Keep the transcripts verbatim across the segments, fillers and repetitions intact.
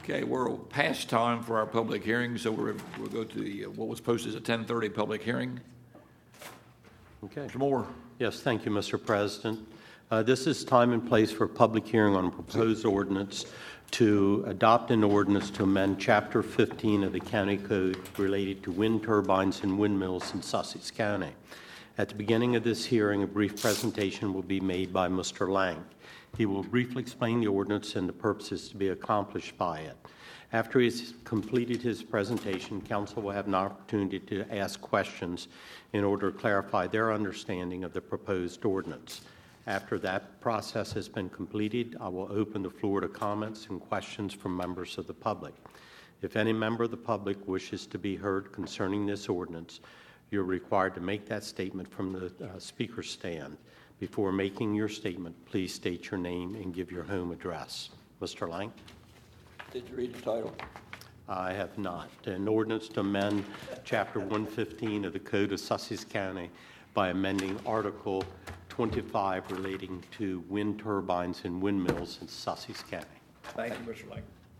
Okay, we're past time for our public hearing, so we're, we'll go to the, uh, what was posted as a ten thirty public hearing. Okay. Mister Moore. Yes, thank you, Mister President. Uh, this is time and place for a public hearing on a proposed ordinance to adopt an ordinance to amend Chapter fifteen of the County Code related to wind turbines and windmills in Sussex County. At the beginning of this hearing, a brief presentation will be made by Mister Lang. He will briefly explain the ordinance and the purposes to be accomplished by it. After he's completed his presentation, council will have an opportunity to ask questions in order to clarify their understanding of the proposed ordinance. After that process has been completed, I will open the floor to comments and questions from members of the public. If any member of the public wishes to be heard concerning this ordinance, you're required to make that statement from the uh, speaker stand. Before making your statement, please state your name and give your home address. Mister Lang? Did you read the title? I have not. An ordinance to amend Chapter one fifteen of the Code of Sussex County by amending Article twenty-five relating to wind turbines and windmills in Sussex County. Thank you, Mister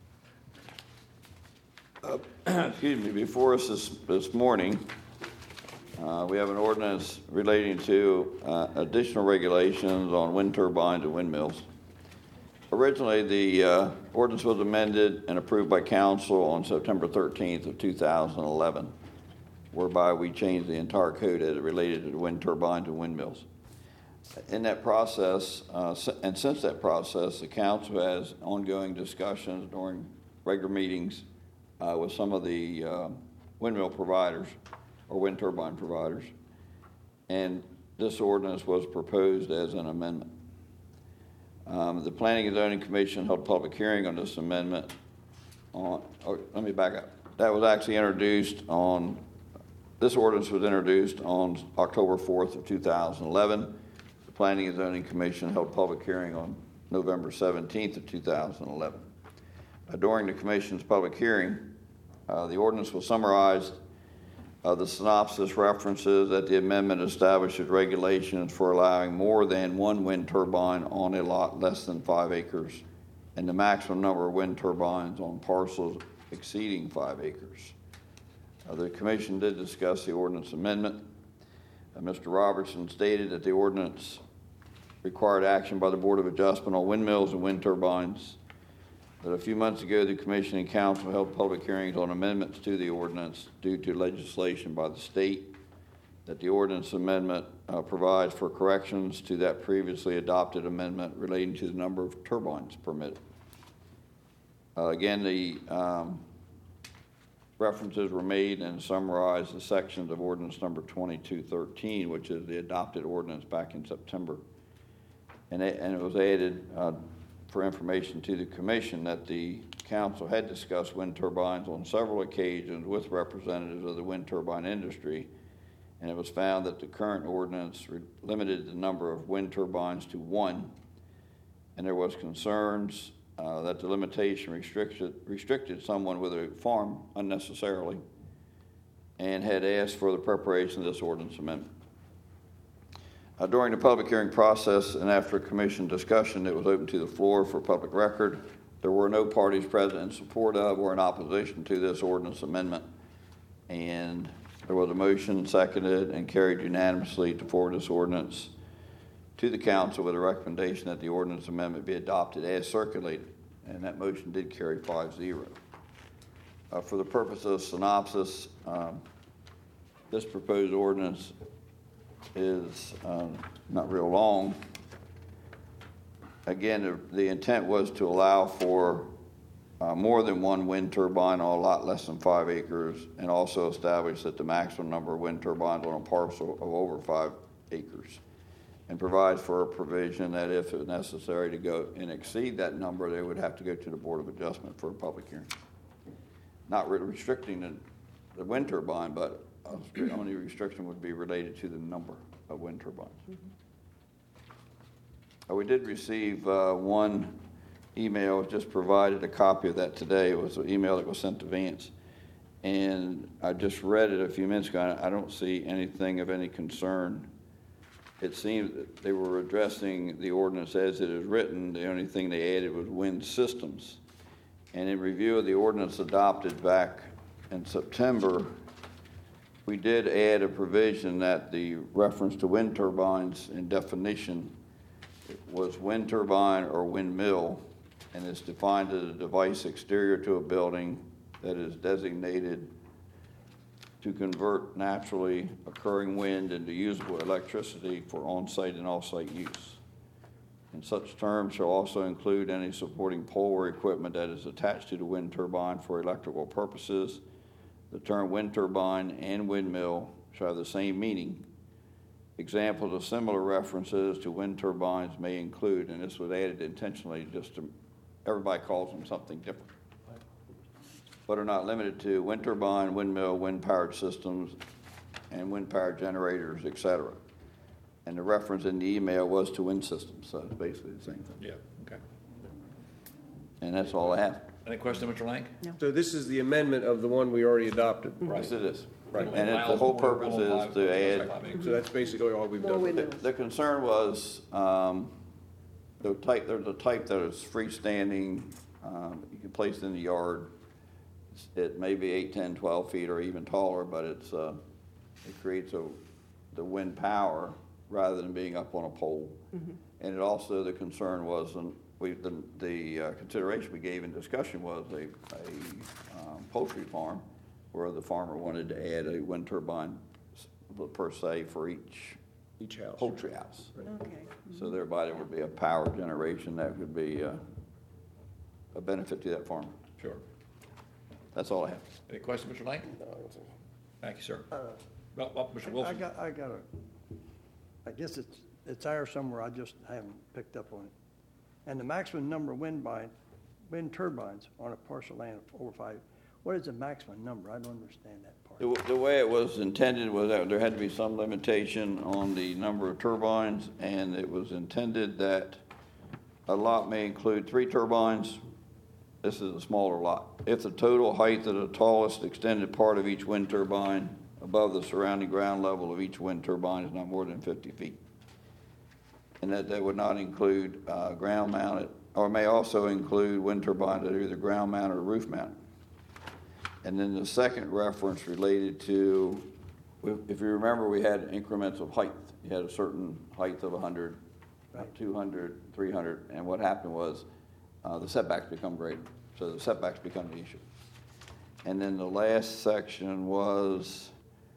Lang. Uh, excuse me, before us this, this morning, uh, we have an ordinance relating to uh, additional regulations on wind turbines and windmills. Originally, the uh, ordinance was amended and approved by council on September thirteenth of two thousand eleven, whereby we changed the entire code as it related to the wind turbines and windmills. In that process, uh, and since that process, the council has ongoing discussions during regular meetings uh, with some of the uh, windmill providers or wind turbine providers, and this ordinance was proposed as an amendment. Um, the Planning and Zoning Commission held a public hearing on this amendment on, oh, let me back up. That was actually introduced on, this ordinance was introduced on October fourth of two thousand eleven. The Planning and Zoning Commission held a public hearing on November seventeenth of two thousand eleven. Uh, during the Commission's public hearing, uh, the ordinance was summarized. Uh, the synopsis references that the amendment establishes regulations for allowing more than one wind turbine on a lot less than five acres and the maximum number of wind turbines on parcels exceeding five acres. Uh, the Commission did discuss the ordinance amendment. Uh, Mister Robertson stated that the ordinance required action by the Board of Adjustment on windmills and wind turbines. That a few months ago, the Commission and Council held public hearings on amendments to the ordinance due to legislation by the state. That the ordinance amendment uh, provides for corrections to that previously adopted amendment relating to the number of turbines permitted. Uh, again, the um, references were made and summarized the sections of ordinance number twenty-two thirteen, which is the adopted ordinance back in September. And it, and it was added uh, for information to the Commission that the Council had discussed wind turbines on several occasions with representatives of the wind turbine industry, and it was found that the current ordinance re- limited the number of wind turbines to one, and there was concerns uh, that the limitation restricted, restricted someone with a farm unnecessarily, and had asked for the preparation of this ordinance amendment. Uh, during the public hearing process and after Commission discussion, it was open to the floor for public record. There were no parties present in support of or in opposition to this ordinance amendment. And there was a motion seconded and carried unanimously to forward this ordinance to the council with a recommendation that the ordinance amendment be adopted as circulated. And that motion did carry five zero. Uh, for the purpose of synopsis, um, this proposed ordinance is um, not real long. Again, the, the intent was to allow for uh, more than one wind turbine on a lot less than five acres, and also establish that the maximum number of wind turbines on a parcel of over five acres, and provides for a provision that if it's necessary to go and exceed that number, they would have to go to the Board of Adjustment for a public hearing. Not really restricting the, the wind turbine, but the only restriction would be related to the number of wind turbines. Mm-hmm. Uh, we did receive uh, one email, just provided a copy of that today. It was an email that was sent to Vance. And I just read it a few minutes ago. I don't see anything of any concern. It seems that they were addressing the ordinance as it is written. The only thing they added was wind systems. And in review of the ordinance adopted back in September, we did add a provision that the reference to wind turbines in definition was wind turbine or windmill, and it's defined as a device exterior to a building that is designated to convert naturally occurring wind into usable electricity for on-site and off-site use. And such terms shall also include any supporting pole or equipment that is attached to the wind turbine for electrical purposes. The term wind turbine and windmill shall have the same meaning. Examples of similar references to wind turbines may include, and this was added intentionally just to, everybody calls them something different, but are not limited to wind turbine, windmill, wind-powered systems, and wind-powered generators, et cetera. And the reference in the email was to wind systems, so it's basically the same thing. Yeah, okay. And that's all I have. Any question, Mister Lang? So this is the amendment of the one we already adopted. Yes, it is. Right. And it, the whole purpose is to add, So that's basically all we've More done. windows. the, the concern was, um, the type, there's a type that is freestanding, um, you can place it in the yard. It may be eight, ten, twelve feet or even taller, but it's, uh, it creates a, the wind power rather than being up on a pole. And it also, the concern was, and we, the, the uh, consideration we gave in discussion was a, a um, poultry farm where the farmer wanted to add a wind turbine s- per se for each Each house. poultry house. Okay. So thereby there would be a power generation that would be uh, a benefit to that farmer. Sure. That's all I have. Any question, Mister Lang? Thank you, sir. Well, well, Mister I Wilson? got, I got a, I guess it's, it's there somewhere, I just haven't picked up on it. And the maximum number of wind bi- wind turbines on a parcel of land of over five, what is the maximum number? I don't understand that part. The, the way it was intended was that there had to be some limitation on the number of turbines, and it was intended that a lot may include three turbines. This is a smaller lot. If the total height of the tallest extended part of each wind turbine above the surrounding ground level of each wind turbine is not more than fifty feet. And that, that would not include uh, ground mounted, or may also include wind turbines that are either ground mounted or roof mounted. And then the second reference related to, if you remember, we had increments of height. You had a certain height of one hundred, Right. two hundred, three hundred, and what happened was uh, the setbacks become greater. So the setbacks become the issue. And then the last section was,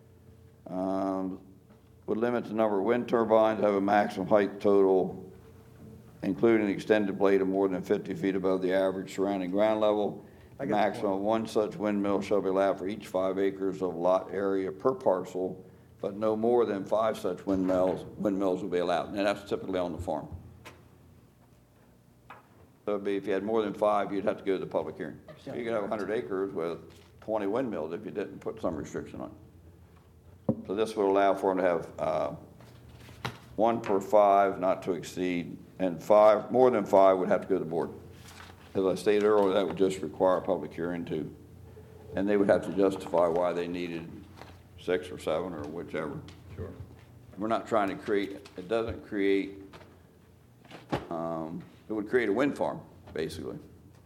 um, would limit the number of wind turbines, have a maximum height total, including the extended blade of more than fifty feet above the average surrounding ground level. I got the Maximum of one such windmill shall be allowed for each five acres of lot area per parcel, but no more than five such windmills, windmills will be allowed. And that's typically on the farm. So it'd be, if you had more than five, you'd have to go to the public hearing. You could have one hundred acres with twenty windmills if you didn't put some restriction on it. So this would allow for them to have uh, one per five, not to exceed, and five, more than five would have to go to the board. As I stated earlier, that would just require a public hearing too. And they would have to justify why they needed six or seven or whichever. Sure. We're not trying to create, it doesn't create, um, it would create a wind farm, basically.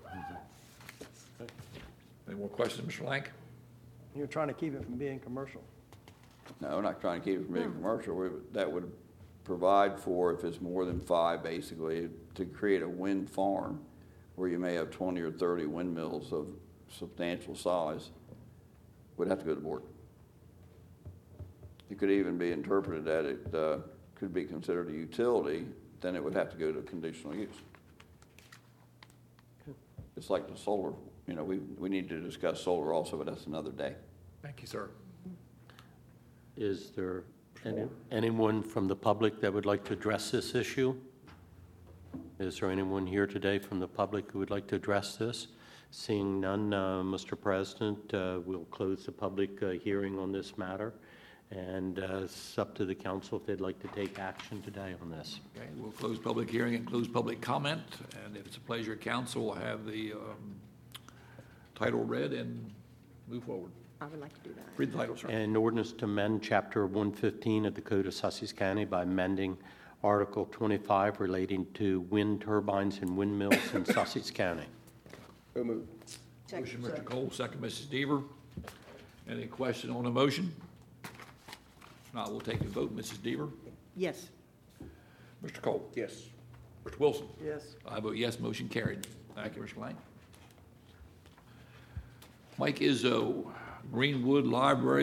Any more questions, Mister Lang? You're trying to keep it from being commercial. No, we're not trying to keep it from being commercial. We would- That would provide for, if it's more than five, basically, to create a wind farm where you may have twenty or thirty windmills of substantial size, would have to go to the board. It could even be interpreted that it uh, could be considered a utility, then it would have to go to conditional use. It's like the solar, you know, we, we need to discuss solar also, but that's another day. Thank you, sir. Is there any, anyone from the public that would like to address this issue? Is there anyone here today from the public who would like to address this? Seeing none, uh, Mister President, uh, we'll close the public uh, hearing on this matter, and uh, it's up to the council if they'd like to take action today on this. Okay, we'll close public hearing and close public comment, and if it's a pleasure, council will have the um, title read and move forward. I would like to do that. Read the title, sir. An ordinance to amend Chapter one fifteen of the Code of Sussex County by amending Article twenty-five relating to wind turbines and windmills in Sussex County. So moved. Motion, Mister Cole, second, Missus Deaver. Any question on the motion? If not, we'll take the vote. Missus Deaver? Yes. Mister Cole? Yes. Mister Wilson? Yes. I vote yes, motion carried. Thank you, Mister Lang. Mike Izzo, Greenwood Library